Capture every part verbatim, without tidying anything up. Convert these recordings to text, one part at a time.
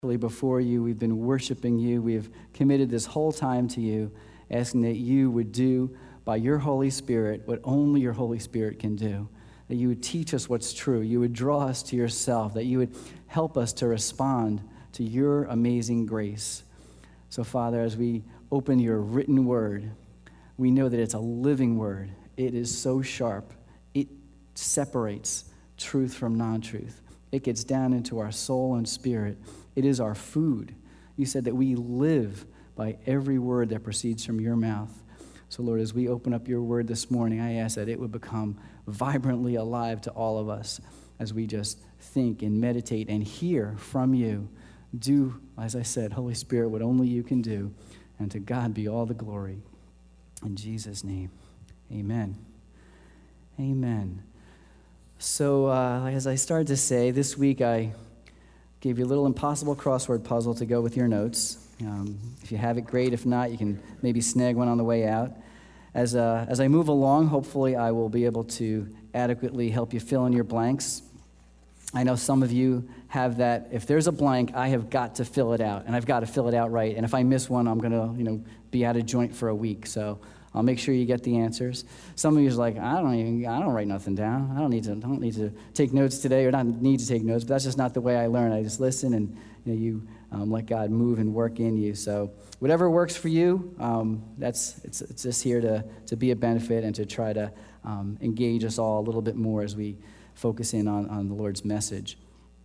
Before you, we've been worshiping you. We have committed this whole time to you, asking that you would do by your Holy Spirit what only your Holy Spirit can do, that you would teach us what's true, you would draw us to yourself, that you would help us to respond to your amazing grace. So, Father, as we open your written word, we know that it's a living word. It is so sharp. It separates truth from non-truth. It gets down into our soul and spirit. It is our food. You said that we live by every word that proceeds from your mouth. So, Lord, as we open up your word this morning, I ask that it would become vibrantly alive to all of us as we just think and meditate and hear from you. Do, as I said, Holy Spirit, what only you can do, and to God be all the glory. In Jesus' name, amen. Amen. So, uh, as I started to say, this week I gave you a little impossible crossword puzzle to go with your notes. Um, if you have it, great. If not, you can maybe snag one on the way out. As uh, as I move along, hopefully I will be able to adequately help you fill in your blanks. I know some of you have that. If there's a blank, I have got to fill it out, and I've got to fill it out right. And if I miss one, I'm going to, you know, be out of joint for a week. So I'll make sure you get the answers. Some of you are like, I don't even, I don't write nothing down. I don't need to, I don't need to take notes today, or not need to take notes. But that's just not the way I learn. I just listen, and you know, you um, let God move and work in you. So whatever works for you, um, that's it's it's just here to to be a benefit and to try to um, engage us all a little bit more as we focus in on on the Lord's message.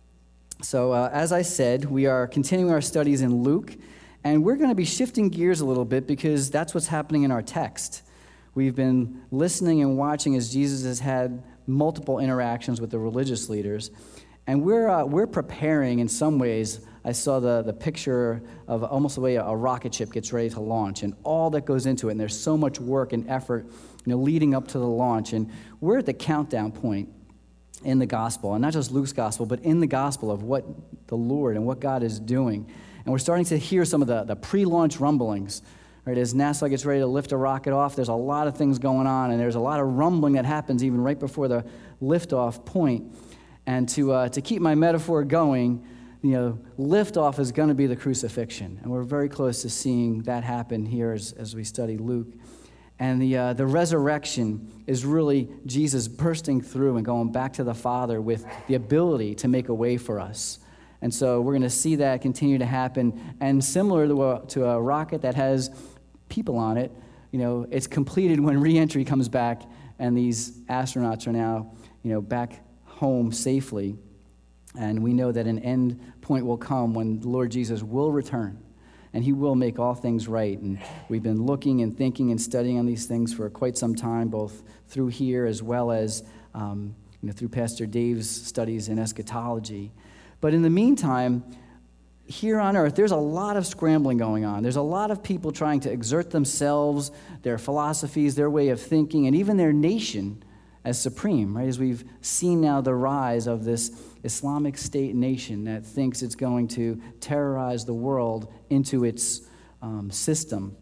So uh, as I said, we are continuing our studies in Luke. And we're going to be shifting gears a little bit because that's what's happening in our text. We've been listening and watching as Jesus has had multiple interactions with the religious leaders. And we're uh, we're preparing in some ways. I saw the, the picture of almost the way a, a rocket ship gets ready to launch and all that goes into it. And there's so much work and effort, you know, leading up to the launch. And we're at the countdown point in the gospel. And not just Luke's gospel, but in the gospel of what the Lord and what God is doing. And we're starting to hear some of the, the pre-launch rumblings. Right, as NASA gets ready to lift a rocket off, there's a lot of things going on, and there's a lot of rumbling that happens even right before the liftoff point. And to uh, to keep my metaphor going, you know, liftoff is going to be the crucifixion. And we're very close to seeing that happen here as, as we study Luke. And the uh, the resurrection is really Jesus bursting through and going back to the Father with the ability to make a way for us. And so we're going to see that continue to happen. And similar to a, to a rocket that has people on it, you know, it's completed when re-entry comes back and these astronauts are now, you know, back home safely. And we know that an end point will come when the Lord Jesus will return and he will make all things right. And we've been looking and thinking and studying on these things for quite some time, both through here as well as, um, you know, through Pastor Dave's studies in eschatology. But in the meantime, here on earth, there's a lot of scrambling going on. There's a lot of people trying to exert themselves, their philosophies, their way of thinking, and even their nation as supreme, right? As we've seen now the rise of this Islamic State nation that thinks it's going to terrorize the world into its um, system.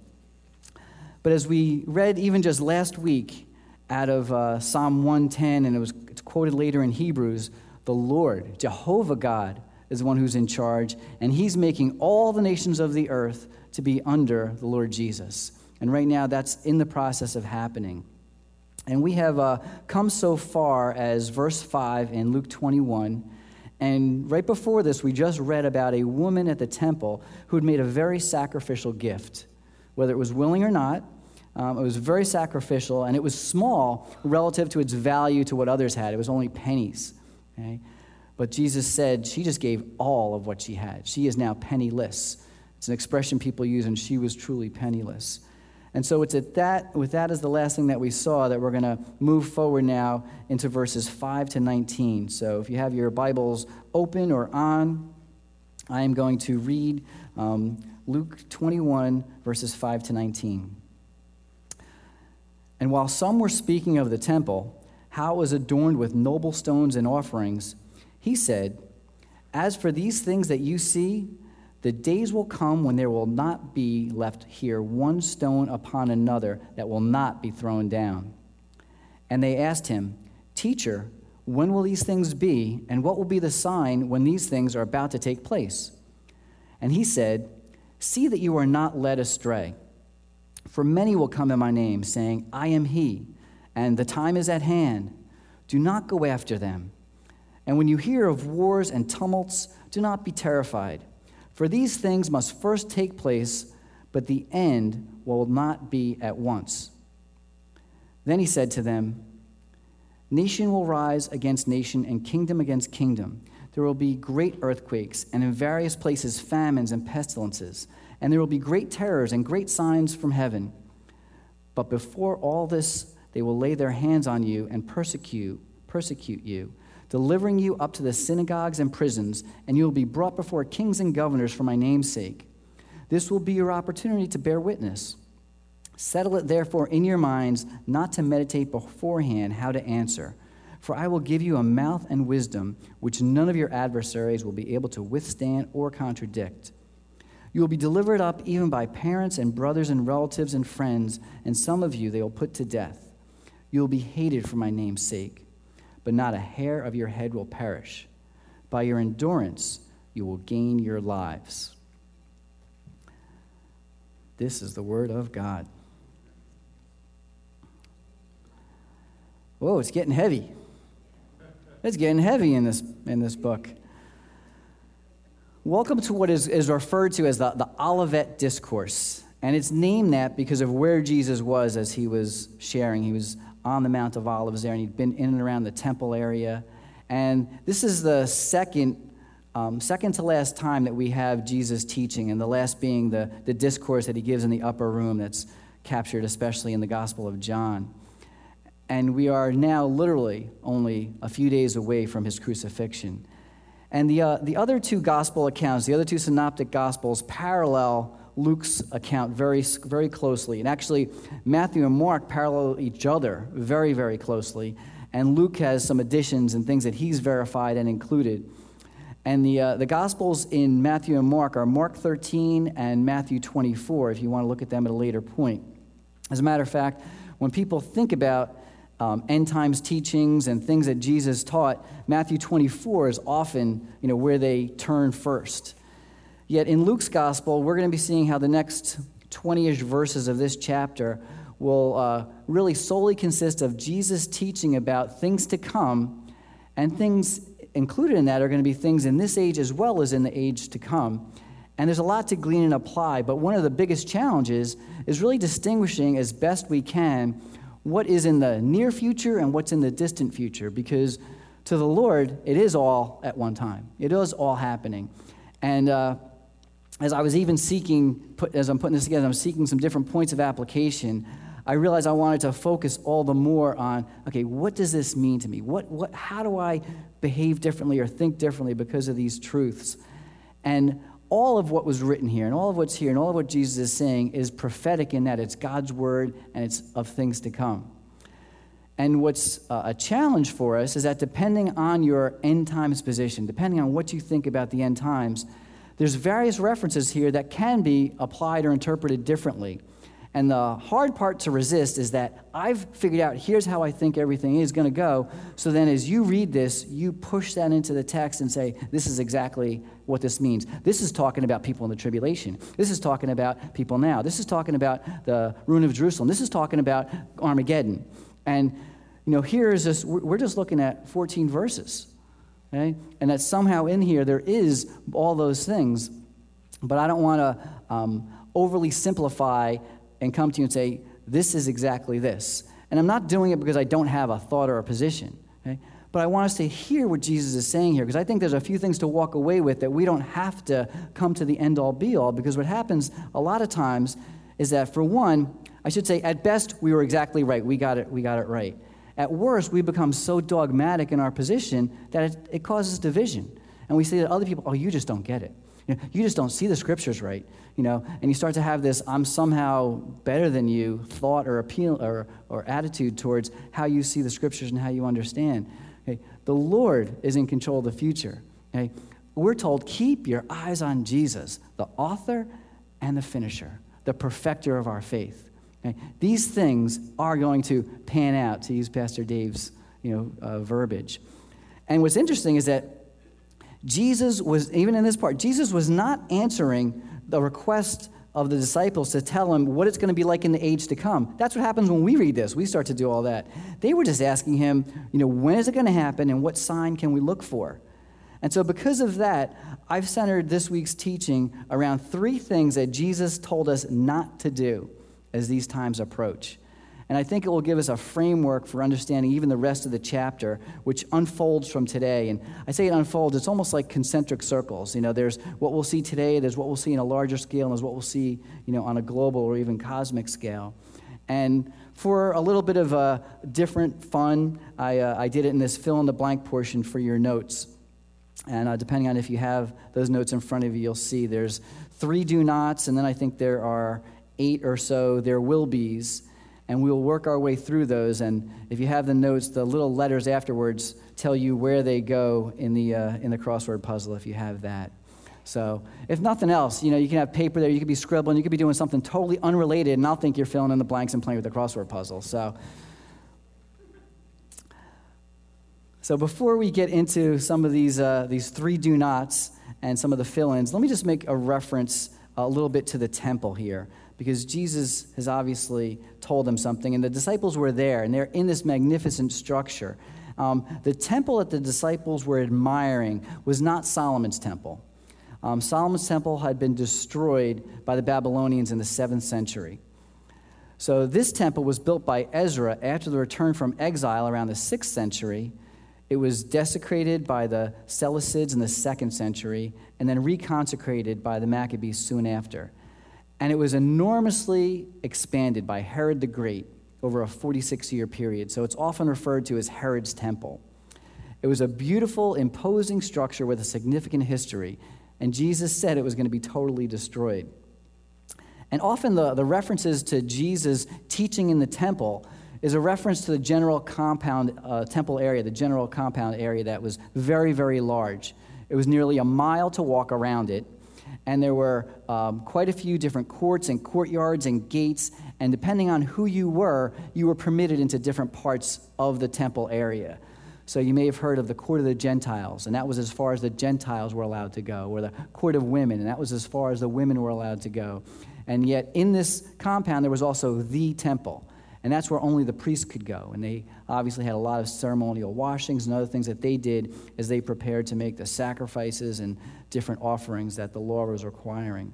But as we read even just last week out of uh, Psalm one ten, and it was it's quoted later in Hebrews, the Lord, Jehovah God, is the one who's in charge, and he's making all the nations of the earth to be under the Lord Jesus. And right now, that's in the process of happening. And we have uh, come so far as verse five in Luke twenty-one, and right before this, we just read about a woman at the temple who had made a very sacrificial gift. Whether it was willing or not, um, it was very sacrificial, and it was small relative to its value to what others had. It was only pennies. Okay? But Jesus said she just gave all of what she had. She is now penniless. It's an expression people use, and she was truly penniless. And so it's at that, with that as the last thing that we saw, that we're going to move forward now into verses five to nineteen. So if you have your Bibles open or on, I am going to read um, Luke twenty-one, verses five to nineteen. And while some were speaking of the temple, how it was adorned with noble stones and offerings, he said, "As for these things that you see, the days will come when there will not be left here one stone upon another that will not be thrown down." And they asked him, "Teacher, when will these things be, and what will be the sign when these things are about to take place?" And he said, "See that you are not led astray. For many will come in my name, saying, 'I am he,' and 'the time is at hand.' Do not go after them. And when you hear of wars and tumults, do not be terrified. For these things must first take place, but the end will not be at once." Then he said to them, "Nation will rise against nation and kingdom against kingdom. There will be great earthquakes, and in various places famines and pestilences, and there will be great terrors and great signs from heaven. But before all this, they will lay their hands on you and persecute, persecute you, delivering you up to the synagogues and prisons, and you will be brought before kings and governors for my name's sake. This will be your opportunity to bear witness. Settle it therefore in your minds not to meditate beforehand how to answer. For I will give you a mouth and wisdom which none of your adversaries will be able to withstand or contradict. You will be delivered up even by parents and brothers and relatives and friends, and some of you they will put to death. You will be hated for my name's sake, but not a hair of your head will perish. By your endurance you will gain your lives." This is the word of God. Whoa, it's getting heavy. It's getting heavy in this in this book. Welcome to what is, is referred to as the, the Olivet Discourse. And it's named that because of where Jesus was as he was sharing. He was on the Mount of Olives there, and he'd been in and around the temple area. And this is the second um, second to last time that we have Jesus teaching, and the last being the, the discourse that he gives in the upper room that's captured especially in the Gospel of John. And we are now literally only a few days away from his crucifixion. And the uh, the other two gospel accounts, the other two synoptic gospels, parallel Luke's account very, very closely. And actually, Matthew and Mark parallel each other very, very closely. And Luke has some additions and things that he's verified and included. And the uh, the gospels in Matthew and Mark are Mark thirteen and Matthew twenty-four, if you want to look at them at a later point. As a matter of fact, when people think about Um, end times teachings and things that Jesus taught, Matthew twenty-four is often, you know, where they turn first. Yet in Luke's gospel, we're going to be seeing how the next twenty-ish verses of this chapter will uh, really solely consist of Jesus teaching about things to come, and things included in that are going to be things in this age as well as in the age to come. And there's a lot to glean and apply, but one of the biggest challenges is really distinguishing as best we can what is in the near future and what's in the distant future, because to the Lord, it is all at one time. It is all happening. And uh, as I was even seeking, put, as I'm putting this together, I'm seeking some different points of application, I realized I wanted to focus all the more on, okay, what does this mean to me? What, what, how do I behave differently or think differently because of these truths? And all of what was written here and all of what's here and all of what Jesus is saying is prophetic in that it's God's word and it's of things to come. And what's uh, a challenge for us is that depending on your end times position, depending on what you think about the end times, there's various references here that can be applied or interpreted differently. And the hard part to resist is that I've figured out here's how I think everything is going to go. So then as you read this, you push that into the text and say, this is exactly what this means. This is talking about people in the tribulation. This is talking about people now. This is talking about the ruin of Jerusalem. This is talking about Armageddon. And, you know, here is this, we're just looking at fourteen verses. Okay? And that somehow in here there is all those things. But I don't want to um, overly simplify and come to you and say, this is exactly this. And I'm not doing it because I don't have a thought or a position. Okay? But I want us to hear what Jesus is saying here, because I think there's a few things to walk away with that we don't have to come to the end-all, be-all, because what happens a lot of times is that, for one, I should say, at best, we were exactly right. We got it, we got it right. At worst, we become so dogmatic in our position that it, it causes division. And we say to other people, oh, you just don't get it. You know, you just don't see the scriptures right, you know, and you start to have this I'm somehow better than you thought or appeal or, or attitude towards how you see the scriptures and how you understand. Okay? The Lord is in control of the future. Okay? We're told, keep your eyes on Jesus, the author and the finisher, the perfecter of our faith. Okay? These things are going to pan out, to use Pastor Dave's you know, uh, verbiage. And what's interesting is that Jesus was, even in this part, Jesus was not answering the request of the disciples to tell him what it's going to be like in the age to come. That's what happens when we read this. We start to do all that. They were just asking him, you know, when is it going to happen and what sign can we look for? And so because of that, I've centered this week's teaching around three things that Jesus told us not to do as these times approach. And I think it will give us a framework for understanding even the rest of the chapter, which unfolds from today. And I say it unfolds, it's almost like concentric circles. You know, there's what we'll see today, there's what we'll see in a larger scale, and there's what we'll see, you know, on a global or even cosmic scale. And for a little bit of a different fun, I, uh, I did it in this fill-in-the-blank portion for your notes. And uh, depending on if you have those notes in front of you, you'll see there's three do-nots, and then I think there are eight or so there will be's. And we'll work our way through those. And if you have the notes, the little letters afterwards tell you where they go in the uh, in the crossword puzzle if you have that. So if nothing else, you know, you can have paper there, you could be scribbling, you could be doing something totally unrelated, and I'll think you're filling in the blanks and playing with the crossword puzzle. So, so before we get into some of these uh, these three do-nots and some of the fill-ins, let me just make a reference a little bit to the temple here, because Jesus has obviously told them something, and the disciples were there, and they're in this magnificent structure. Um, the temple that the disciples were admiring was not Solomon's temple. Um, Solomon's temple had been destroyed by the Babylonians in the seventh century. So this temple was built by Ezra after the return from exile around the sixth century. It was desecrated by the Seleucids in the second century, and then reconsecrated by the Maccabees soon after. And it was enormously expanded by Herod the Great over a forty-six-year period. So it's often referred to as Herod's Temple. It was a beautiful, imposing structure with a significant history. And Jesus said it was going to be totally destroyed. And often the, the references to Jesus teaching in the temple is a reference to the general compound, uh, temple area, the general compound area that was very, very large. It was nearly a mile to walk around it. And there were um, quite a few different courts and courtyards and gates, and depending on who you were, you were permitted into different parts of the temple area. So you may have heard of the court of the Gentiles, and that was as far as the Gentiles were allowed to go, or the court of women, and that was as far as the women were allowed to go. And yet in this compound, there was also the temple, and that's where only the priests could go. And they obviously had a lot of ceremonial washings and other things that they did as they prepared to make the sacrifices and different offerings that the law was requiring.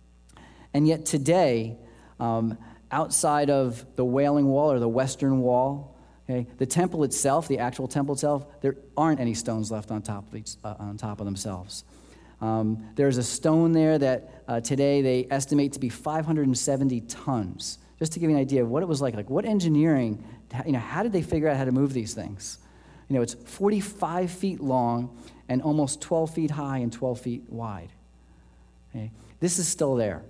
And yet today, um, outside of the Wailing Wall or the Western Wall, okay, the temple itself, the actual temple itself, there aren't any stones left on top of, each, uh, on top of themselves. Um, there's a stone there that uh, today they estimate to be five hundred seventy tons. Just to give you an idea of what it was like, like what engineering, you know, how did they figure out how to move these things? You know, it's forty-five feet long and almost twelve feet high and twelve feet wide. Okay? This is still there.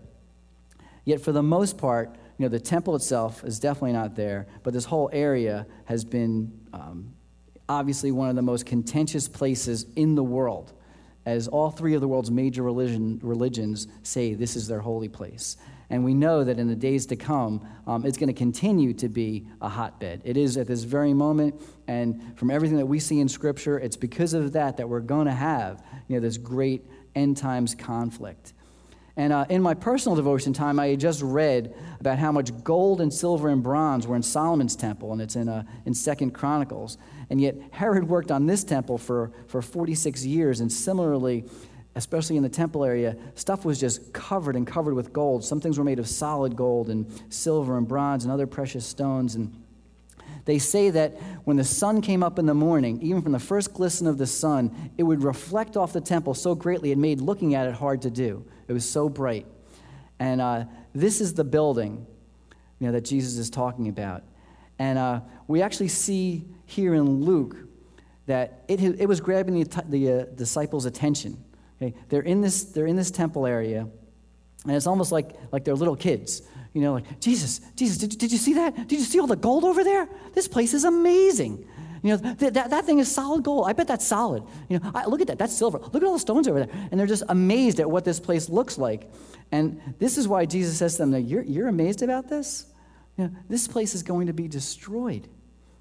Yet for the most part, you know, the temple itself is definitely not there, but this whole area has been um, obviously one of the most contentious places in the world, as all three of the world's major religion, religions say this is their holy place. And we know that in the days to come, um, it's going to continue to be a hotbed. It is at this very moment, and from everything that we see in Scripture, it's because of that that we're going to have, you know, this great end times conflict. And uh, in my personal devotion time, I had just read about how much gold and silver and bronze were in Solomon's temple, and it's in uh, in Second Chronicles. And yet Herod worked on this temple for, for forty-six years, and similarly, especially in the temple area, stuff was just covered and covered with gold. Some things were made of solid gold and silver and bronze and other precious stones. And they say that when the sun came up in the morning, even from the first glisten of the sun, it would reflect off the temple so greatly it made looking at it hard to do. It was so bright. And uh, this is the building, you know, that Jesus is talking about. And uh, we actually see here in Luke that it, it was grabbing the, the uh, disciples' attention. Okay, they're in this they're in this temple area, and it's almost like, like they're little kids. You know, like, Jesus, Jesus, did, did you see that? Did you see all the gold over there? This place is amazing. You know, th- that, that thing is solid gold. I bet that's solid. You know, I, look at that. That's silver. Look at all the stones over there. And they're just amazed at what this place looks like. And this is why Jesus says to them, you're, you're amazed about this? You know, this place is going to be destroyed. Okay?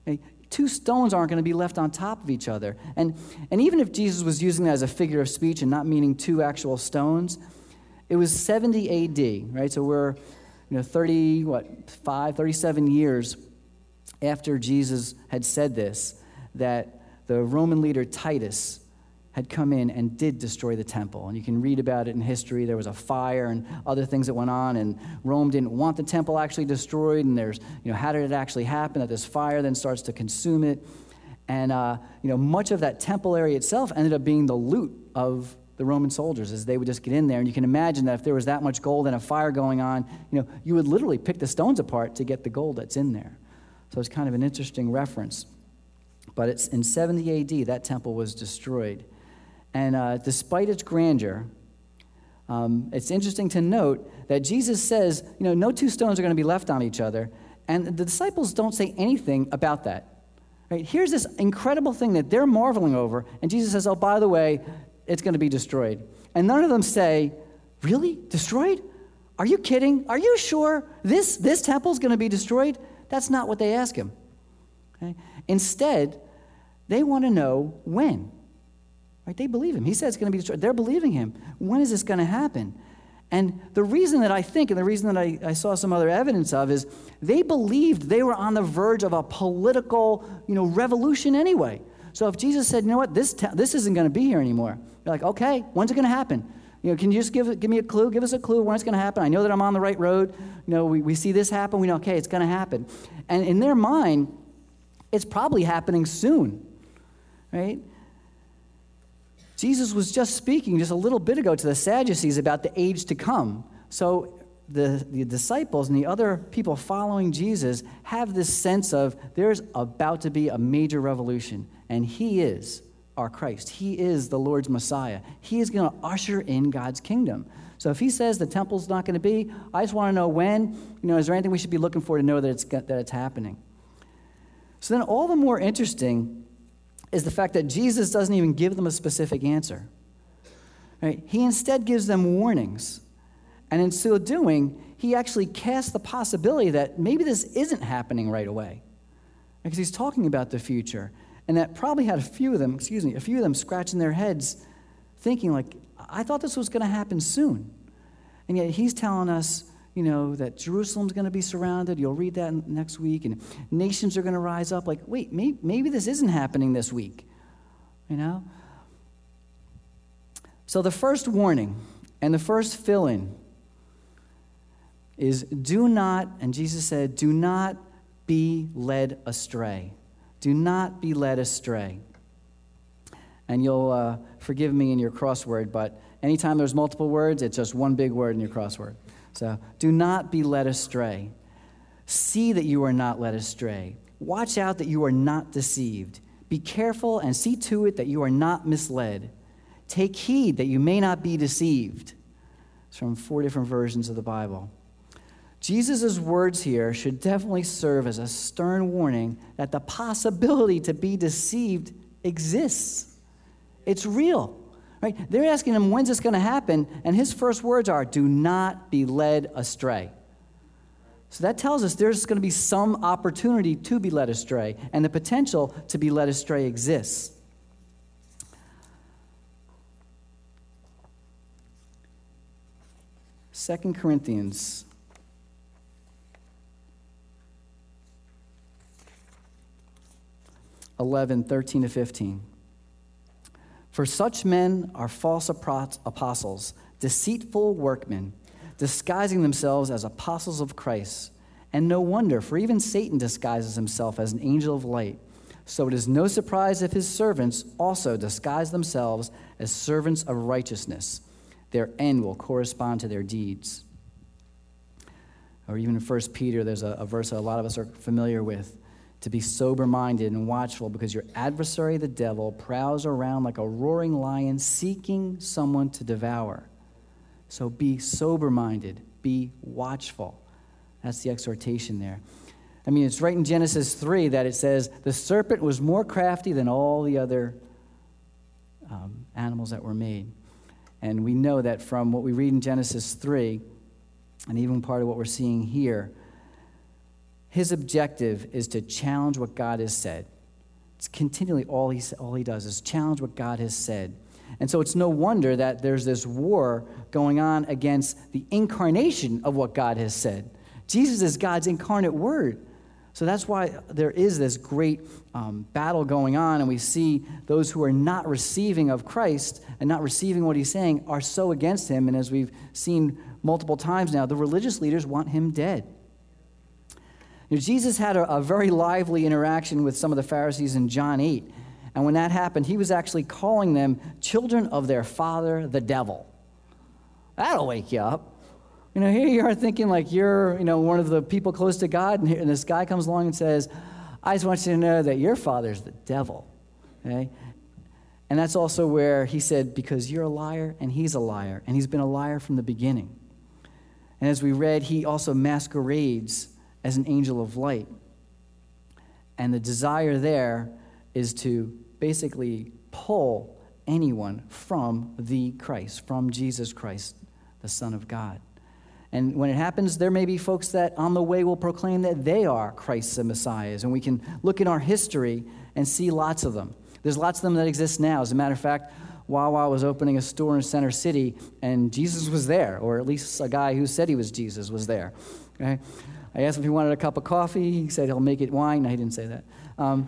Two stones aren't going to be left on top of each other. And, and even if Jesus was using that as a figure of speech and not meaning two actual stones, it was seventy A D, right? So we're, you know, thirty, what, five, thirty-seven years after Jesus had said this, that the Roman leader Titus had come in and did destroy the temple. And you can read about it in history. There was a fire and other things that went on, and Rome didn't want the temple actually destroyed, and there's, you know, how did it actually happen that this fire then starts to consume it? And, uh, you know, much of that temple area itself ended up being the loot of the Roman soldiers as they would just get in there. And you can imagine that if there was that much gold and a fire going on, you know, you would literally pick the stones apart to get the gold that's in there. So it's kind of an interesting reference. But it's in seventy A D, that temple was destroyed. And uh, despite its grandeur, um, it's interesting to note that Jesus says, you know, no two stones are going to be left on each other. And the disciples don't say anything about that. Right? Here's this incredible thing that they're marveling over. And Jesus says, oh, by the way, it's going to be destroyed. And none of them say, really? Destroyed? Are you kidding? Are you sure this, this temple is going to be destroyed? That's not what they ask him. Okay? Instead, they want to know when. Right? They believe him. He said it's going to be destroyed. They're believing him. When is this going to happen? And the reason that I think, and the reason that I, I saw some other evidence of, is they believed they were on the verge of a political, you know, revolution anyway. So if Jesus said, you know what, this te- this isn't going to be here anymore, they're like, okay, when's it going to happen? You know, can you just give give me a clue? Give us a clue when it's going to happen. I know that I'm on the right road. You know, we, we see this happen. We know, okay, it's going to happen. And in their mind, it's probably happening soon, right? Jesus was just speaking just a little bit ago to the Sadducees about the age to come. So the, the disciples and the other people following Jesus have this sense of there's about to be a major revolution, and he is our Christ. He is the Lord's Messiah. He is going to usher in God's kingdom. So if he says the temple's not going to be, I just want to know when. You know, is there anything we should be looking for to know that it's, that it's happening? So then all the more interesting is the fact that Jesus doesn't even give them a specific answer. Right? He instead gives them warnings. And in so doing, he actually casts the possibility that maybe this isn't happening right away. Because he's talking about the future. And that probably had a few of them, excuse me, a few of them scratching their heads thinking like, I thought this was going to happen soon. And yet he's telling us, you know, that Jerusalem's going to be surrounded. You'll read that next week. And nations are going to rise up. Like, wait, maybe, maybe this isn't happening this week. You know? So the first warning and the first fill-in is do not, and Jesus said, do not be led astray. Do not be led astray. And you'll uh, forgive me in your crossword, but anytime there's multiple words, it's just one big word in your crossword. So, do not be led astray. See that you are not led astray. Watch out that you are not deceived. Be careful and see to it that you are not misled. Take heed that you may not be deceived. It's from four different versions of the Bible. Jesus' words here should definitely serve as a stern warning that the possibility to be deceived exists. It's real. Right? They're asking him, when's this going to happen? And his first words are, do not be led astray. So that tells us there's going to be some opportunity to be led astray, and the potential to be led astray exists. Second Corinthians eleven, thirteen to fifteen. For such men are false apostles, deceitful workmen, disguising themselves as apostles of Christ. And no wonder, for even Satan disguises himself as an angel of light. So it is no surprise if his servants also disguise themselves as servants of righteousness. Their end will correspond to their deeds. Or even in First Peter, there's a, a verse that a lot of us are familiar with. To be sober-minded and watchful, because your adversary, the devil, prowls around like a roaring lion seeking someone to devour. So be sober-minded, be watchful. That's the exhortation there. I mean, it's right in Genesis three that it says, the serpent was more crafty than all the other um, animals that were made. And we know that from what we read in Genesis three, and even part of what we're seeing here, his objective is to challenge what God has said. It's continually all he, all he does is challenge what God has said. And so it's no wonder that there's this war going on against the incarnation of what God has said. Jesus is God's incarnate word. So that's why there is this great um, battle going on, and we see those who are not receiving of Christ and not receiving what he's saying are so against him. And as we've seen multiple times now, the religious leaders want him dead. You know, Jesus had a, a very lively interaction with some of the Pharisees in John eight. And when that happened, he was actually calling them children of their father, the devil. That'll wake you up. You know, here you are thinking like you're, you know, one of the people close to God, and, here, and this guy comes along and says, I just want you to know that your father's the devil. Okay? And that's also where he said, because you're a liar and he's a liar, and he's been a liar from the beginning. And as we read, he also masquerades as an angel of light. And the desire there is to basically pull anyone from the Christ, from Jesus Christ, the Son of God. And when it happens, there may be folks that on the way will proclaim that they are Christ's and Messiahs. And we can look in our history and see lots of them. There's lots of them that exist now. As a matter of fact, Wawa was opening a store in Center City, and Jesus was there, or at least a guy who said he was Jesus was there. Okay? I asked him if he wanted a cup of coffee. He said he'll make it wine. No, he didn't say that. Um,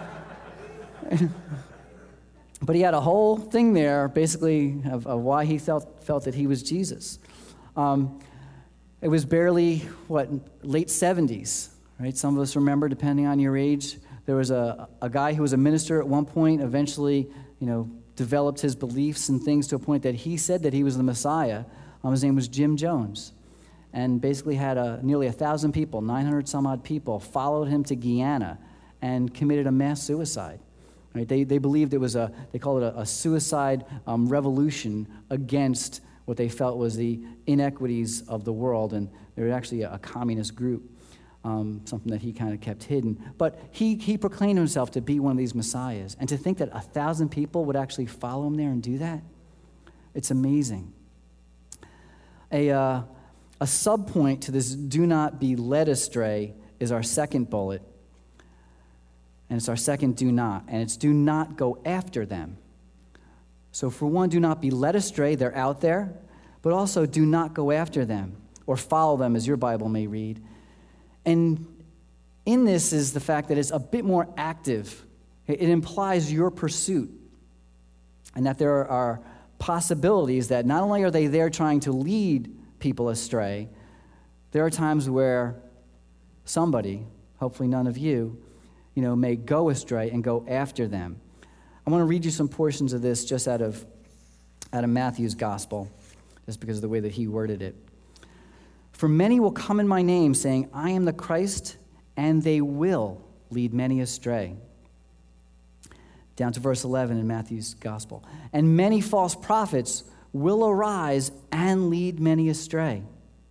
but he had a whole thing there, basically, of, of why he felt, felt that he was Jesus. Um, it was barely, what, late seventies, right? Some of us remember, depending on your age. There was a, a guy who was a minister at one point, eventually, you know, developed his beliefs and things to a point that he said that he was the Messiah. Um, his name was Jim Jones. And basically had a, nearly a thousand people, nine hundred some odd people, followed him to Guyana and committed a mass suicide. Right? They, they believed it was a, they call it a, a suicide um, revolution against what they felt was the inequities of the world. And they were actually a, a communist group, um, something that he kind of kept hidden. But he, he proclaimed himself to be one of these messiahs. And to think that a thousand people would actually follow him there and do that, it's amazing. A... Uh, A subpoint to this do not be led astray is our second bullet. And it's our second do not. And it's do not go after them. So for one, do not be led astray. They're out there. But also do not go after them or follow them, as your Bible may read. And in this is the fact that it's a bit more active. It implies your pursuit. And that there are possibilities that not only are they there trying to lead people astray, there are times where somebody, hopefully none of you, you know, may go astray and go after them. I want to read you some portions of this just out of, out of Matthew's gospel, just because of the way that he worded it. For many will come in my name, saying, I am the Christ, and they will lead many astray. Down to verse eleven in Matthew's gospel. And many false prophets will arise and lead many astray.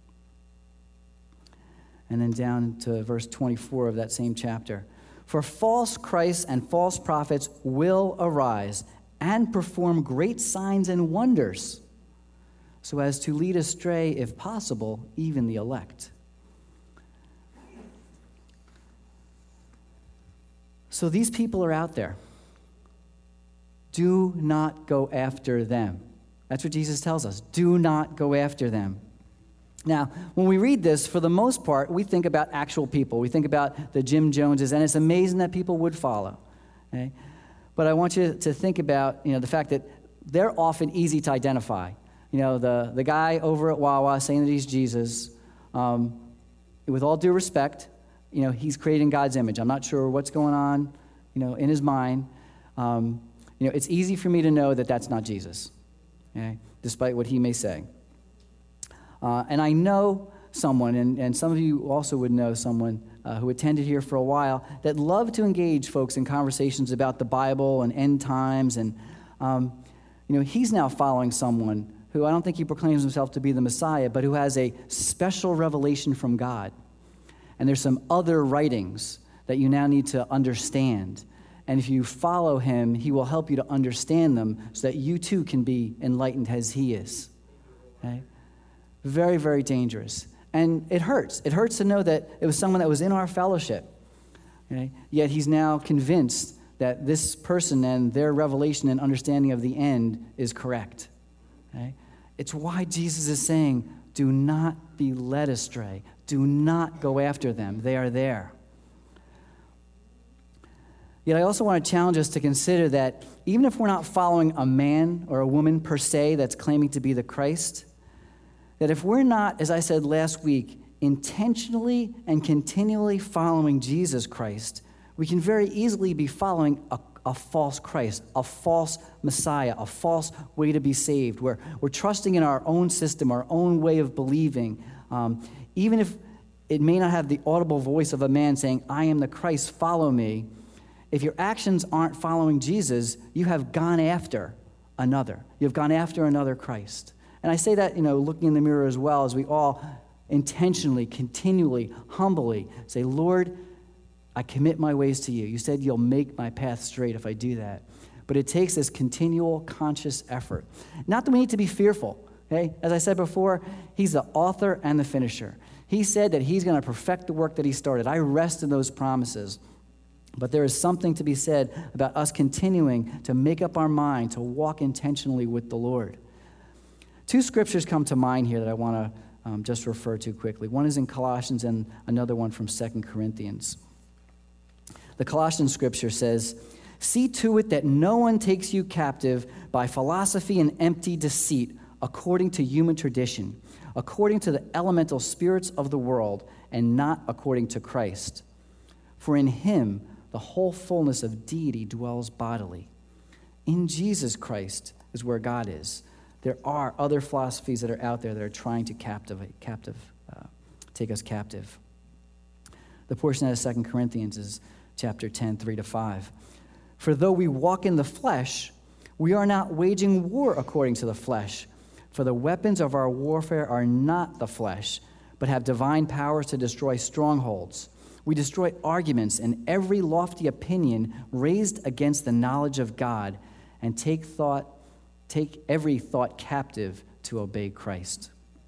And then down to verse twenty-four of that same chapter. For false Christs and false prophets will arise and perform great signs and wonders, so as to lead astray, if possible, even the elect. So these people are out there. Do not go after them. That's what Jesus tells us. Do not go after them. Now, when we read this, for the most part, we think about actual people. We think about the Jim Joneses, and it's amazing that people would follow. Okay? But I want you to think about, you know, the fact that they're often easy to identify. You know, the, the guy over at Wawa saying that he's Jesus, um, with all due respect, you know, he's created in God's image. I'm not sure what's going on, you know, in his mind. Um, you know, it's easy for me to know that that's not Jesus. Okay, despite what he may say. Uh, and I know someone, and, and some of you also would know someone uh, who attended here for a while, that loved to engage folks in conversations about the Bible and end times. And, um, you know, he's now following someone who I don't think he proclaims himself to be the Messiah, but who has a special revelation from God. And there's some other writings that you now need to understand. And if you follow him, he will help you to understand them so that you too can be enlightened as he is. Okay? Very, very dangerous. And it hurts. It hurts to know that it was someone that was in our fellowship. Okay? Yet he's now convinced that this person and their revelation and understanding of the end is correct. Okay? It's why Jesus is saying, do not be led astray. Do not go after them. They are there. Yet I also want to challenge us to consider that even if we're not following a man or a woman per se that's claiming to be the Christ, that if we're not, as I said last week, intentionally and continually following Jesus Christ, we can very easily be following a, a false Christ, a false Messiah, a false way to be saved, where we're trusting in our own system, our own way of believing, um, even if it may not have the audible voice of a man saying, I am the Christ, follow me. If your actions aren't following Jesus, you have gone after another. You've gone after another Christ. And I say that, you know, looking in the mirror as well, as we all intentionally, continually, humbly say, Lord, I commit my ways to you. You said you'll make my path straight if I do that. But it takes this continual conscious effort. Not that we need to be fearful, okay? As I said before, he's the author and the finisher. He said that he's going to perfect the work that he started. I rest in those promises. But there is something to be said about us continuing to make up our mind to walk intentionally with the Lord. Two scriptures come to mind here that I want to um, just refer to quickly. One is in Colossians and another one from Second Corinthians. The Colossians scripture says, see to it that no one takes you captive by philosophy and empty deceit, according to human tradition, according to the elemental spirits of the world, and not according to Christ. For in him the whole fullness of deity dwells bodily. In Jesus Christ is where God is. There are other philosophies that are out there that are trying to captivate, captive, uh, take us captive. The portion out of Second Corinthians is chapter ten, three to five. For though we walk in the flesh, we are not waging war according to the flesh. For the weapons of our warfare are not the flesh, but have divine powers to destroy strongholds. We destroy arguments and every lofty opinion raised against the knowledge of God, and take thought, take every thought captive to obey Christ.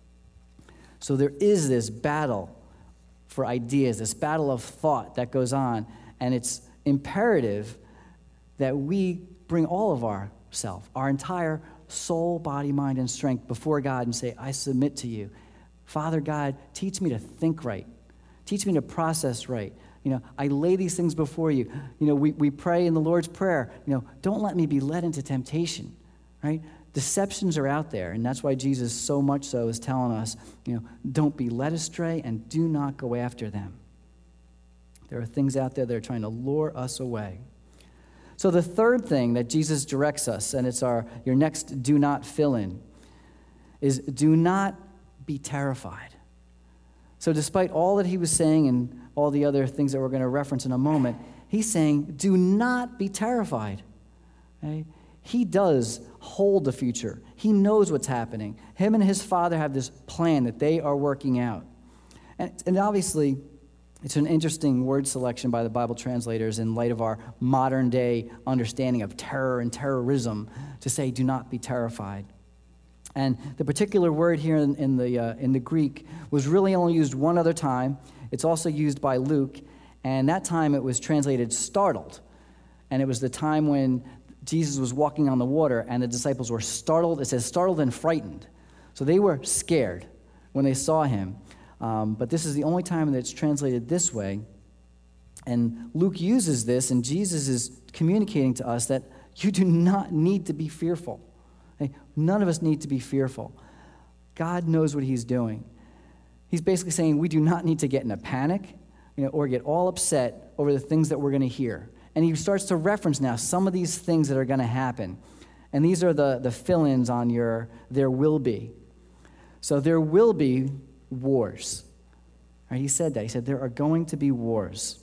So there is this battle for ideas, this battle of thought that goes on, and it's imperative that we bring all of ourself, our entire soul, body, mind, and strength before God and say, I submit to you. Father God, teach me to think right. Teach me to process right. You know, I lay these things before you. You know, we, we pray in the Lord's Prayer, you know, don't let me be led into temptation, right? Deceptions are out there, and that's why Jesus so much so is telling us, you know, don't be led astray and do not go after them. There are things out there that are trying to lure us away. So the third thing that Jesus directs us, and it's our your next do not fill in, is do not be terrified. So despite all that he was saying and all the other things that we're going to reference in a moment, he's saying, do not be terrified. Okay? He does hold the future. He knows what's happening. Him and his Father have this plan that they are working out. And, and obviously, it's an interesting word selection by the Bible translators in light of our modern day understanding of terror and terrorism to say, do not be terrified. And the particular word here in, in, the, uh, in the Greek was really only used one other time. It's also used by Luke, and that time it was translated startled. And it was the time when Jesus was walking on the water and the disciples were startled. It says startled and frightened. So they were scared when they saw him. Um, but this is the only time that it's translated this way. And Luke uses this, and Jesus is communicating to us that you do not need to be fearful. Okay? None of us need to be fearful. God knows what he's doing. He's basically saying we do not need to get in a panic, you know, or get all upset over the things that we're going to hear. And he starts to reference now some of these things that are going to happen. And these are the, the fill-ins on your there will be. So there will be wars. Right? He said that. He said there are going to be wars.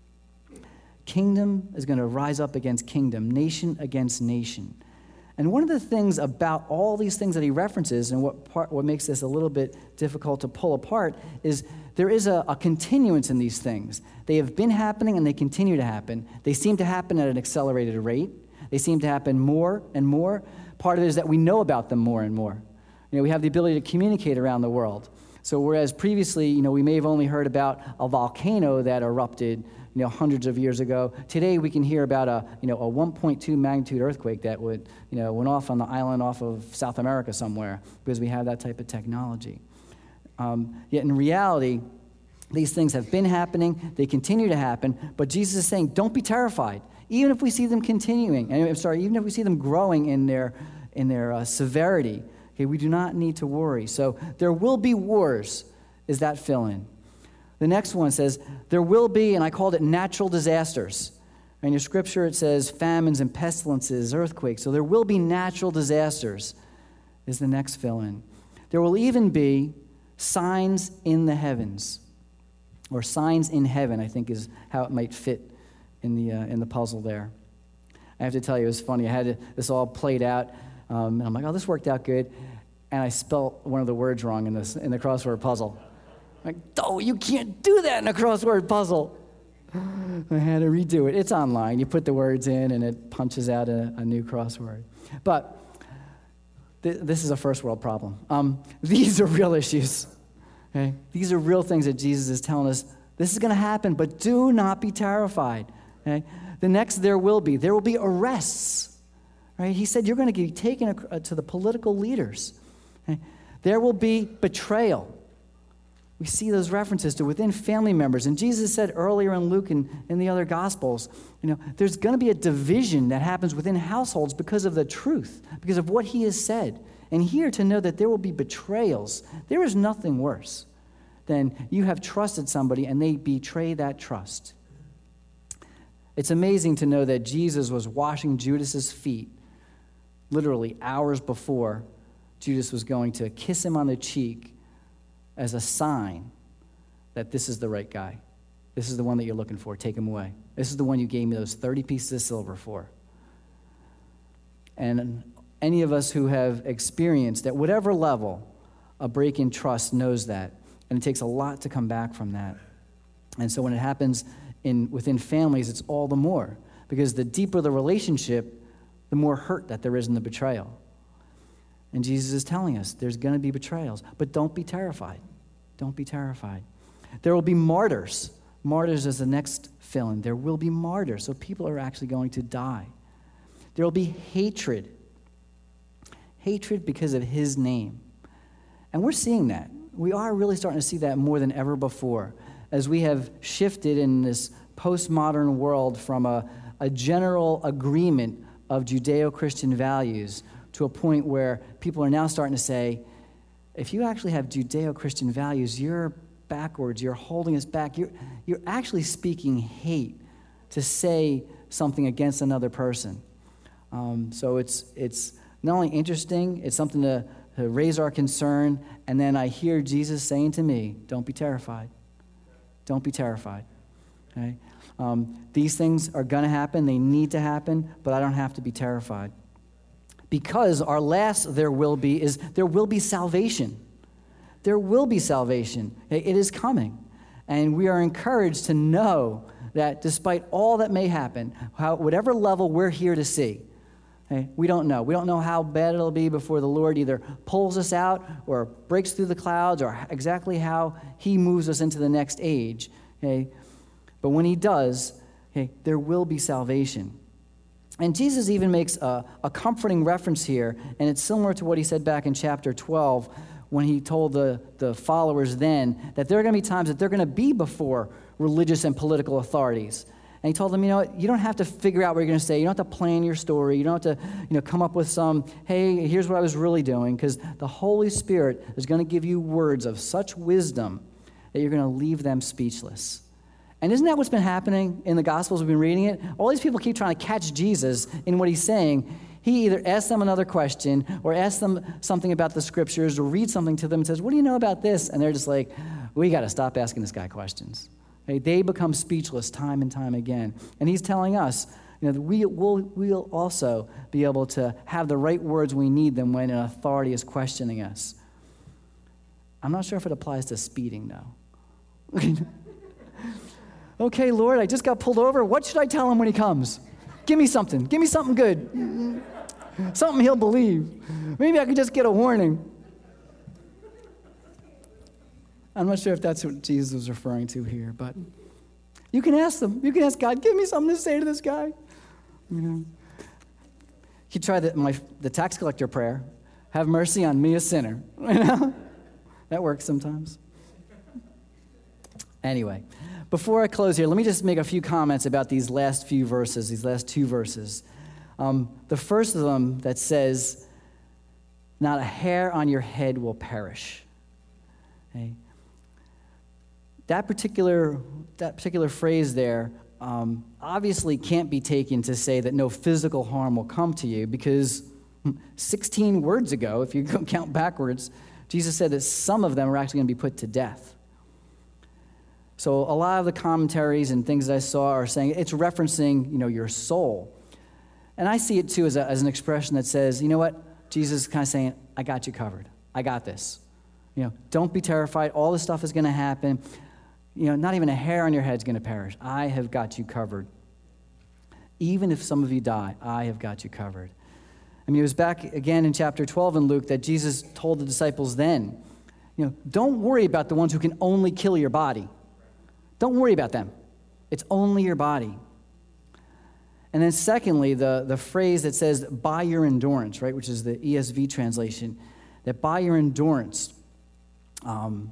Kingdom is going to rise up against kingdom, nation against nation. And one of the things about all these things that he references, and what part, what makes this a little bit difficult to pull apart, is there is a, a continuance in these things. They have been happening and they continue to happen. They seem to happen at an accelerated rate. They seem to happen more and more. Part of it is that we know about them more and more. You know, we have the ability to communicate around the world. So whereas previously, you know, we may have only heard about a volcano that erupted, you know, hundreds of years ago. Today we can hear about a, you know, a one point two magnitude earthquake that would, you know, went off on the island off of South America somewhere because we have that type of technology. Um, yet in reality, these things have been happening, they continue to happen, but Jesus is saying, don't be terrified. Even if we see them continuing, and I'm sorry, even if we see them growing in their, in their uh, severity, okay, we do not need to worry. So there will be wars, is that fill-in. The next one says, there will be, and I called it natural disasters. In your scripture it says famines and pestilences, earthquakes. So there will be natural disasters, is the next fill-in. There will even be signs in the heavens. Or signs in heaven, I think is how it might fit in the uh, in the puzzle there. I have to tell you, it was funny. I had to, this all played out, um, and I'm like, oh, this worked out good. And I spelt one of the words wrong in this in the crossword puzzle. I'm like, oh, you can't do that in a crossword puzzle. I had to redo it. It's online. You put the words in, and it punches out a, a new crossword. But th- this is a first world problem. Um, these are real issues. Okay? These are real things that Jesus is telling us. This is going to happen, but do not be terrified. Okay? The next, there will be. There will be arrests. Right? He said you're going to be taken to the political leaders. Okay? There will be betrayal. We see those references to within family members. And Jesus said earlier in Luke and in the other Gospels, you know, there's going to be a division that happens within households because of the truth, because of what he has said. And here to know that there will be betrayals, there is nothing worse than you have trusted somebody and they betray that trust. It's amazing to know that Jesus was washing Judas's feet literally hours before Judas was going to kiss him on the cheek as a sign that this is the right guy. This is the one that you're looking for. Take him away. This is the one you gave me those thirty pieces of silver for. And any of us who have experienced at whatever level a break in trust knows that. And it takes a lot to come back from that. And so when it happens in within families, it's all the more. Because the deeper the relationship, the more hurt that there is in the betrayal. And Jesus is telling us there's going to be betrayals. But don't be terrified. Don't be terrified. There will be martyrs. Martyrs is the next fill-in. There will be martyrs. So people are actually going to die. There will be hatred. Hatred because of his name. And we're seeing that. We are really starting to see that more than ever before as we have shifted in this postmodern world from a, a general agreement of Judeo-Christian values to a point where people are now starting to say, if you actually have Judeo-Christian values, you're backwards, you're holding us back, you're, you're actually speaking hate to say something against another person. Um, so it's it's not only interesting, it's something to, to raise our concern, and then I hear Jesus saying to me, don't be terrified. Don't be terrified. Okay? Um, these things are going to happen, they need to happen, but I don't have to be terrified. Because our last there will be is there will be salvation. There will be salvation. It is coming. And we are encouraged to know that despite all that may happen, how, whatever level we're here to see, okay, we don't know. We don't know how bad it'll be before the Lord either pulls us out or breaks through the clouds or exactly how he moves us into the next age. Okay? But when he does, okay, there will be salvation. And Jesus even makes a, a comforting reference here, and it's similar to what he said back in chapter twelve when he told the, the followers then that there are going to be times that they're going to be before religious and political authorities. And he told them, you know what, you don't have to figure out what you're going to say. You don't have to plan your story. You don't have to, you know, come up with some, hey, here's what I was really doing, because the Holy Spirit is going to give you words of such wisdom that you're going to leave them speechless. And isn't that what's been happening in the Gospels? We've been reading it. All these people keep trying to catch Jesus in what he's saying. He either asks them another question or asks them something about the Scriptures or reads something to them and says, what do you know about this? And they're just like, we got to stop asking this guy questions. Okay? They become speechless time and time again. And he's telling us, you know, that we will we'll also be able to have the right words when we need them when an authority is questioning us. I'm not sure if it applies to speeding, though. Okay, Lord, I just got pulled over. What should I tell him when he comes? Give me something. Give me something good. Something he'll believe. Maybe I could just get a warning. I'm not sure if that's what Jesus was referring to here, but You can ask them. You can ask God, give me something to say to this guy. You know. You try the, my, the tax collector prayer. Have mercy on me, a sinner. You know? That works sometimes. Anyway, before I close here, let me just make a few comments about these last few verses, these last two verses. Um, the first of them that says, not a hair on your head will perish. Okay? That particular, that particular phrase there um, obviously can't be taken to say that no physical harm will come to you, because sixteen words ago, if you count backwards, Jesus said that some of them are actually going to be put to death. So a lot of the commentaries and things that I saw are saying it's referencing, you know, your soul. And I see it, too, as, a, as an expression that says, you know what? Jesus is kind of saying, I got you covered. I got this. You know, don't be terrified. All this stuff is going to happen. You know, not even a hair on your head is going to perish. I have got you covered. Even if some of you die, I have got you covered. I mean, it was back again in chapter twelve in Luke that Jesus told the disciples then, you know, don't worry about the ones who can only kill your body. Don't worry about them. It's only your body. And then secondly, the, the phrase that says, by your endurance, right, which is the E S V translation, that by your endurance, um,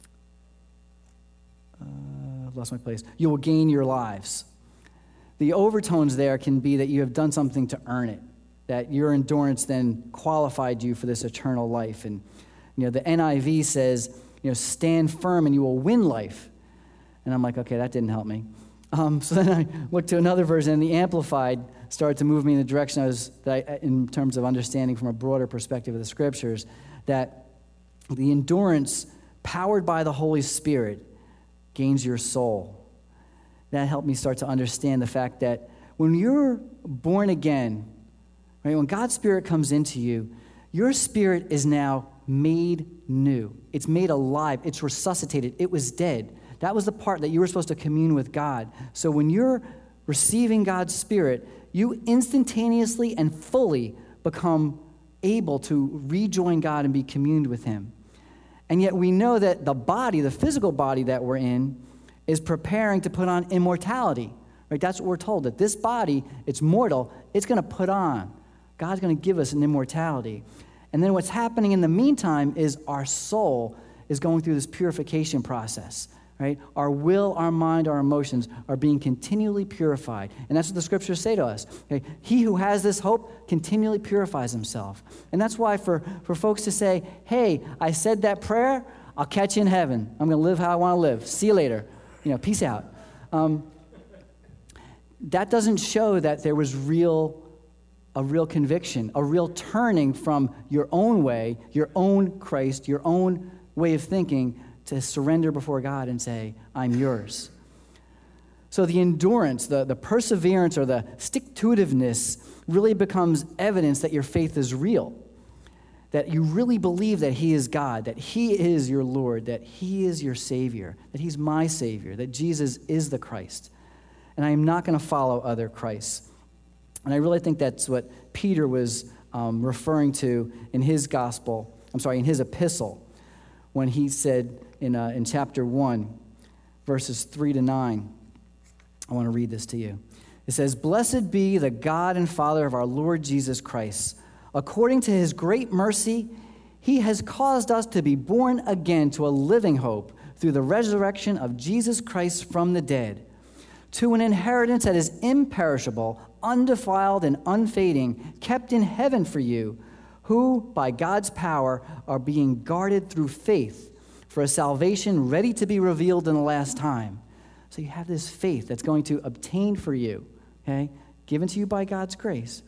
uh, I've lost my place, you will gain your lives. The overtones there can be that you have done something to earn it, that your endurance then qualified you for this eternal life. And, you know, the N I V says, you know, stand firm and you will win life. And I'm like, okay, that didn't help me. Um, so then I looked to another version, and the Amplified started to move me in the direction I was, that I, in terms of understanding from a broader perspective of the Scriptures, that the endurance powered by the Holy Spirit gains your soul. That helped me start to understand the fact that when you're born again, right, when God's Spirit comes into you, your spirit is now made new. It's made alive. It's resuscitated. It was dead. That was the part that you were supposed to commune with God. So when you're receiving God's Spirit, you instantaneously and fully become able to rejoin God and be communed with Him. And yet we know that the body, the physical body that we're in, is preparing to put on immortality. Right? That's what we're told, that this body, it's mortal, it's going to put on. God's going to give us an immortality. And then what's happening in the meantime is our soul is going through this purification process. Right? Our will, our mind, our emotions are being continually purified. And that's what the Scriptures say to us. Okay? He who has this hope continually purifies himself. And that's why for, for folks to say, hey, I said that prayer, I'll catch you in heaven. I'm going to live how I want to live. See you later. You know, peace out. Um, that doesn't show that there was real, a real conviction, a real turning from your own way, your own Christ, your own way of thinking, to surrender before God and say, I'm yours. So the endurance, the, the perseverance, or the stick-to-itiveness really becomes evidence that your faith is real, that you really believe that He is God, that He is your Lord, that He is your Savior, that He's my Savior, that Jesus is the Christ. And I am not going to follow other Christs. And I really think that's what Peter was um, referring to in his gospel, I'm sorry, in his epistle, when he said in, uh, in chapter one, verses three to nine, I want to read this to you. It says, "Blessed be the God and Father of our Lord Jesus Christ. According to His great mercy, He has caused us to be born again to a living hope through the resurrection of Jesus Christ from the dead, to an inheritance that is imperishable, undefiled, and unfading, kept in heaven for you, who, by God's power, are being guarded through faith for a salvation ready to be revealed in the last time." So you have this faith that's going to obtain for you, okay, given to you by God's grace.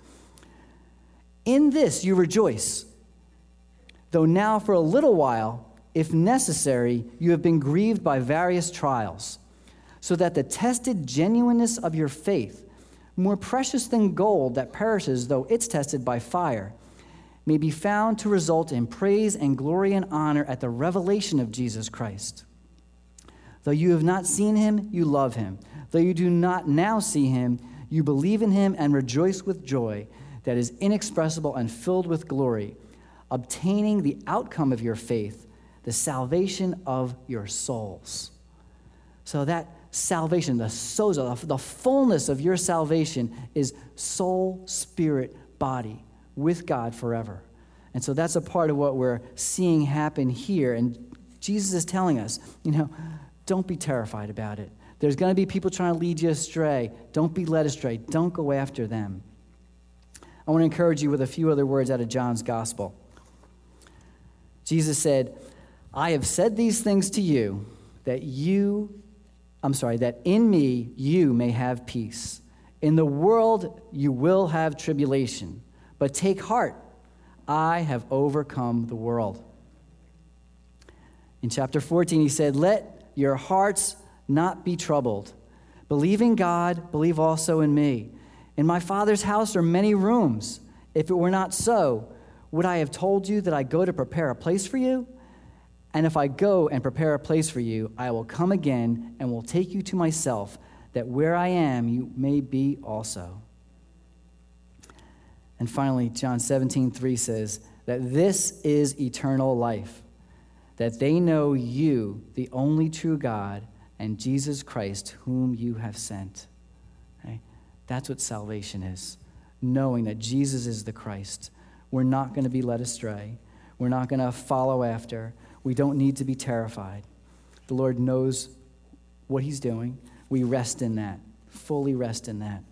"In this you rejoice, though now for a little while, if necessary, you have been grieved by various trials, so that the tested genuineness of your faith, more precious than gold that perishes though it's tested by fire, may be found to result in praise and glory and honor at the revelation of Jesus Christ. Though you have not seen Him, you love Him. Though you do not now see Him, you believe in Him and rejoice with joy that is inexpressible and filled with glory, obtaining the outcome of your faith, the salvation of your souls." So that salvation, the sozo, the fullness of your salvation is soul, spirit, body with God forever. And so that's a part of what we're seeing happen here. And Jesus is telling us, you know, don't be terrified about it. There's going to be people trying to lead you astray. Don't be led astray. Don't go after them. I want to encourage you with a few other words out of John's gospel. Jesus said, I have said these things to you that you, I'm sorry, that in me you may have peace. In the world you will have tribulation, but take heart, I have overcome the world. In chapter fourteen, he said, let your hearts not be troubled. Believe in God, believe also in me. In my Father's house are many rooms. If it were not so, would I have told you that I go to prepare a place for you? And if I go and prepare a place for you, I will come again and will take you to myself, that where I am you may be also. And finally, John seventeen three says that this is eternal life, that they know you, the only true God, and Jesus Christ, whom you have sent. Okay? That's what salvation is, knowing that Jesus is the Christ. We're not going to be led astray. We're not going to follow after. We don't need to be terrified. The Lord knows what he's doing. We rest in that, fully rest in that.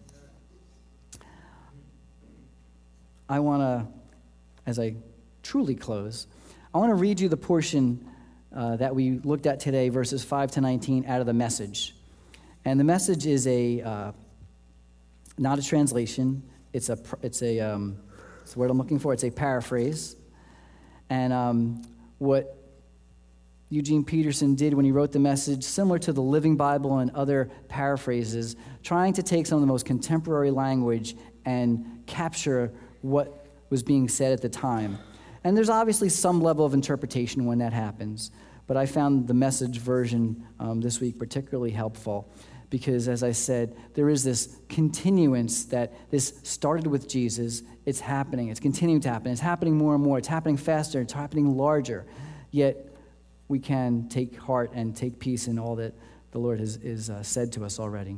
I want to, as I truly close, I want to read you the portion uh, that we looked at today, verses five to nineteen, out of the Message. And the Message is a, uh, not a translation. It's a, it's a, um, it's the word I'm looking for. It's a paraphrase. And um, what Eugene Peterson did when he wrote the Message, similar to the Living Bible and other paraphrases, trying to take some of the most contemporary language and capture what was being said at the time. And there's obviously some level of interpretation when that happens, but I found the Message version um, this week particularly helpful because, as I said, there is this continuance that this started with Jesus. It's happening. It's continuing to happen. It's happening more and more. It's happening faster. It's happening larger. Yet we can take heart and take peace in all that the Lord has, has uh, said to us already.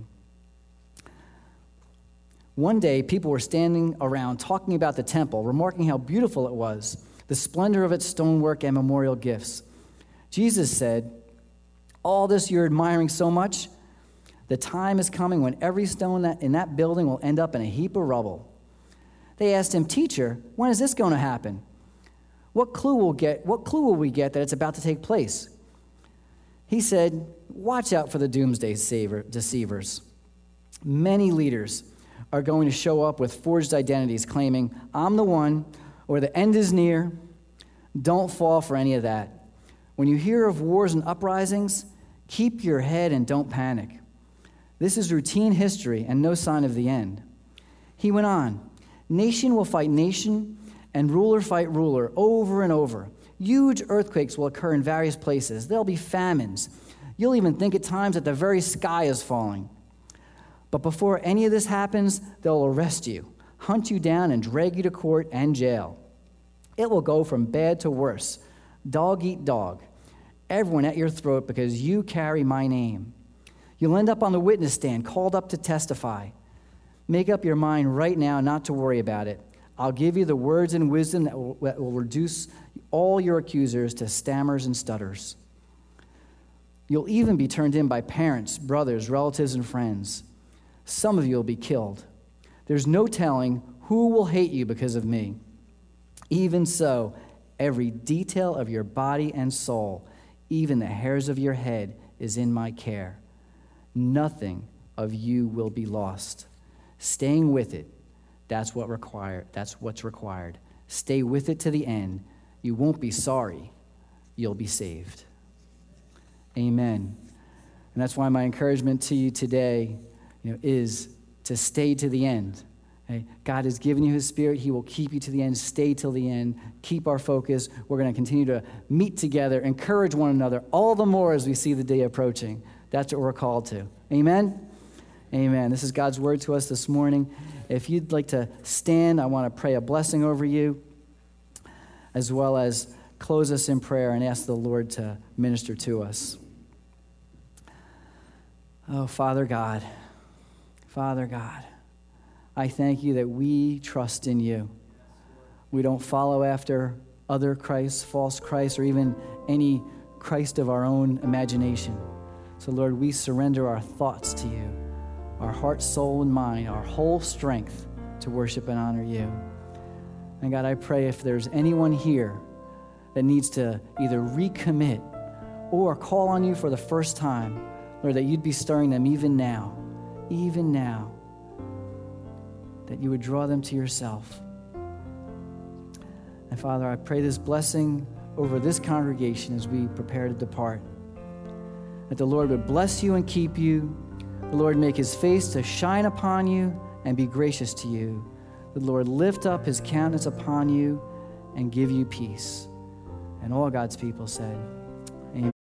One day, people were standing around talking about the temple, remarking how beautiful it was, the splendor of its stonework and memorial gifts. Jesus said, all this you're admiring so much, the time is coming when every stone that in that building will end up in a heap of rubble. They asked him, Teacher, when is this going to happen? What clue will get? What clue will we get that it's about to take place? He said, watch out for the doomsday deceivers. Many leaders are going to show up with forged identities claiming, I'm the one, or the end is near. Don't fall for any of that. When you hear of wars and uprisings, keep your head and don't panic. This is routine history and no sign of the end. He went on, nation will fight nation and ruler fight ruler over and over. Huge earthquakes will occur in various places. There'll be famines. You'll even think at times that the very sky is falling. But before any of this happens, they'll arrest you, hunt you down, and drag you to court and jail. It will go from bad to worse. Dog eat dog. Everyone at your throat because you carry my name. You'll end up on the witness stand, called up to testify. Make up your mind right now not to worry about it. I'll give you the words and wisdom that will, that will reduce all your accusers to stammers and stutters. You'll even be turned in by parents, brothers, relatives, and friends. Some of you will be killed. There's no telling who will hate you because of me. Even so, every detail of your body and soul, even the hairs of your head, is in my care. Nothing of you will be lost. Staying with it, that's what required. That's what's required. Stay with it to the end. You won't be sorry. You'll be saved. Amen. And that's why my encouragement to you today, you know, is to stay to the end. Okay? God has given you his Spirit. He will keep you to the end. Stay till the end. Keep our focus. We're going to continue to meet together, encourage one another, all the more as we see the day approaching. That's what we're called to. Amen? Amen. This is God's word to us this morning. If you'd like to stand, I want to pray a blessing over you, as well as close us in prayer and ask the Lord to minister to us. Oh, Father God, Father God, I thank you that we trust in you. We don't follow after other Christs, false Christs, or even any Christ of our own imagination. So, Lord, we surrender our thoughts to you, our heart, soul, and mind, our whole strength to worship and honor you. And God, I pray if there's anyone here that needs to either recommit or call on you for the first time, Lord, that you'd be stirring them even now, even now, that you would draw them to yourself. And Father, I pray this blessing over this congregation as we prepare to depart. That the Lord would bless you and keep you. The Lord make his face to shine upon you and be gracious to you. The Lord lift up his countenance upon you and give you peace. And all God's people said,